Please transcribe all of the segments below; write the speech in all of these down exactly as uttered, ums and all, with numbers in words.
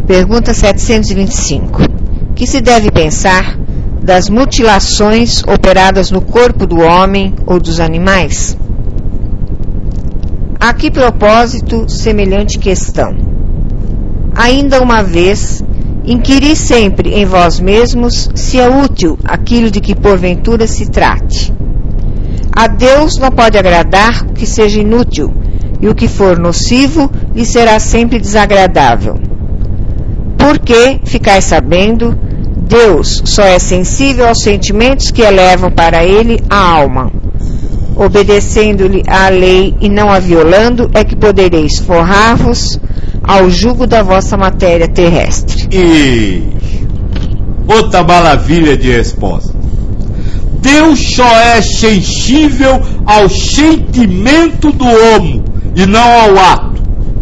Pergunta setecentos e vinte e cinco. Que se deve pensar das mutilações operadas no corpo do homem ou dos animais? A que propósito semelhante questão? Ainda uma vez, inquiri sempre em vós mesmos se é útil aquilo de que porventura se trate. A Deus não pode agradar o que seja inútil, e o que for nocivo lhe será sempre desagradável. Porque, ficais sabendo, Deus só é sensível aos sentimentos que elevam para ele a alma. Obedecendo-lhe à lei e não a violando, é que podereis forrar-vos ao jugo da vossa matéria terrestre. E outra maravilha de resposta. Deus só é sensível ao sentimento do homem e não ao ato.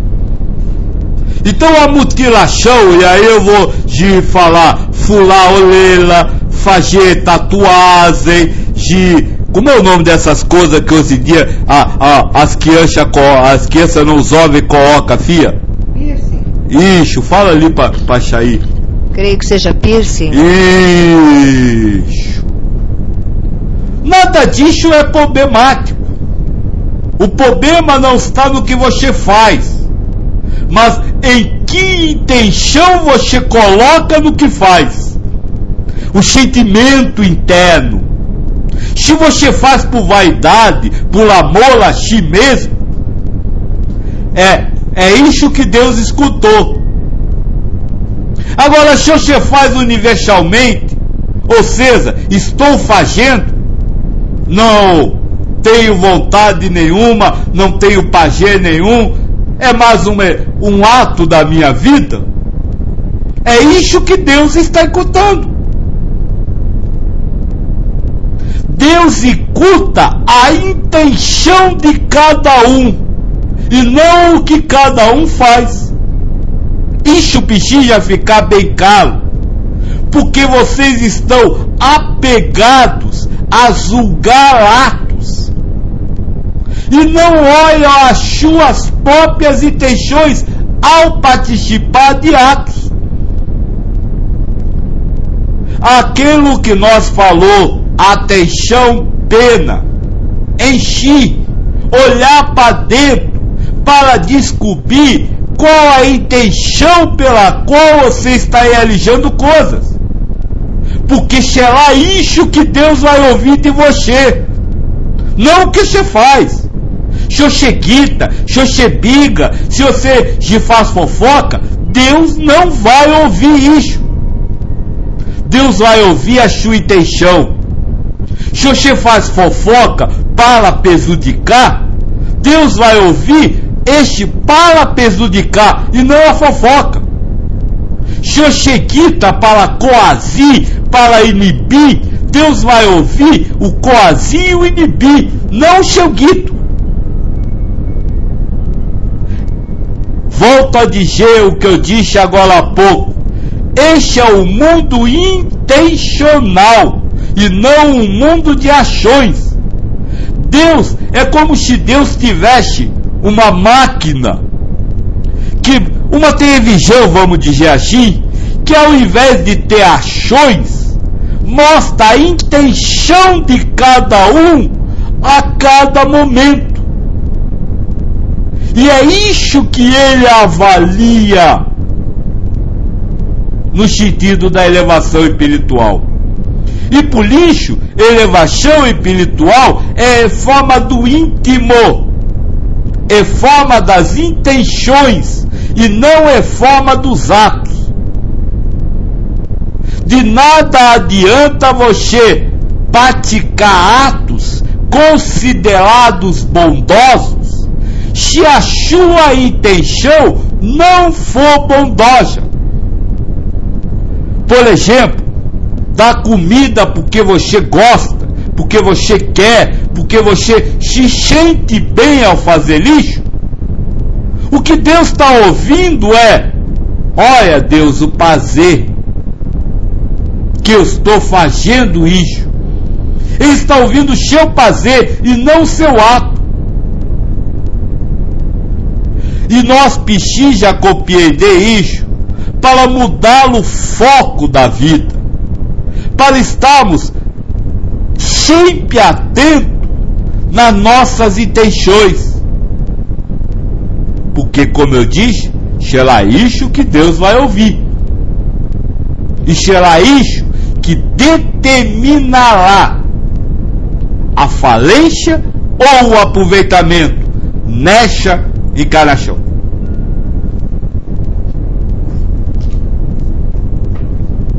Então a mutilação, e aí eu vou de falar fular orelha, fazer tatuagem, de como é o nome dessas coisas que hoje em dia a, a, as crianças, as crianças não os jovens colocam, fia? Piercing. Ixi, fala ali pra, pra Chaí. Creio que seja piercing. Ixi. Nada disso é problemático. O problema não está no que você faz, mas em que intenção você coloca no que faz. O sentimento interno. Se você faz por vaidade, por amor a si mesmo, é, é isso que Deus escutou. Agora, se você faz universalmente, ou seja, estou fazendo, não tenho vontade nenhuma, não tenho prazer nenhum, é mais um, um ato da minha vida, é isso que Deus está escutando. Deus escuta a intenção de cada um e não o que cada um faz. Isso precisa ficar bem claro, porque vocês estão apegados a julgar atos e não olham as suas próprias intenções ao participar de atos. Aquilo que nós falou, atenção, pena, em si, olhar para dentro para descobrir qual a intenção pela qual você está realizando coisas, porque será isso que Deus vai ouvir de você, não o que você faz. Se você grita, se você briga, se você se faz fofoca, Deus não vai ouvir isso. Deus vai ouvir a sua intenção. Se você faz fofoca para prejudicar, Deus vai ouvir este para prejudicar e não a fofoca. Se você grita para coagir, para inibir, Deus vai ouvir o coagir e o inibir, não o seu grito. Volto a dizer o que eu disse agora há pouco. Este é o mundo intencional e não um mundo de ações. Deus é como se Deus tivesse uma máquina, que uma televisão, vamos dizer assim, que ao invés de ter ações, mostra a intenção de cada um a cada momento. E é isso que ele avalia no sentido da elevação espiritual. E por isso, elevação espiritual é forma do íntimo, é forma das intenções e não é forma dos atos. De nada adianta você praticar atos considerados bondosos se a sua intenção não for bondosa. Por exemplo, dar comida porque você gosta, porque você quer, porque você se sente bem ao fazer isso. O que Deus está ouvindo é: olha, Deus, o prazer que eu estou fazendo isso. Ele está ouvindo o seu prazer e não o seu ato. E nós precisamos compreender isso para mudar o foco da vida, para estarmos sempre atentos nas nossas intenções. Porque, como eu disse, será isso que Deus vai ouvir. E será isso que determinará a falência ou o aproveitamento nesta encarnação.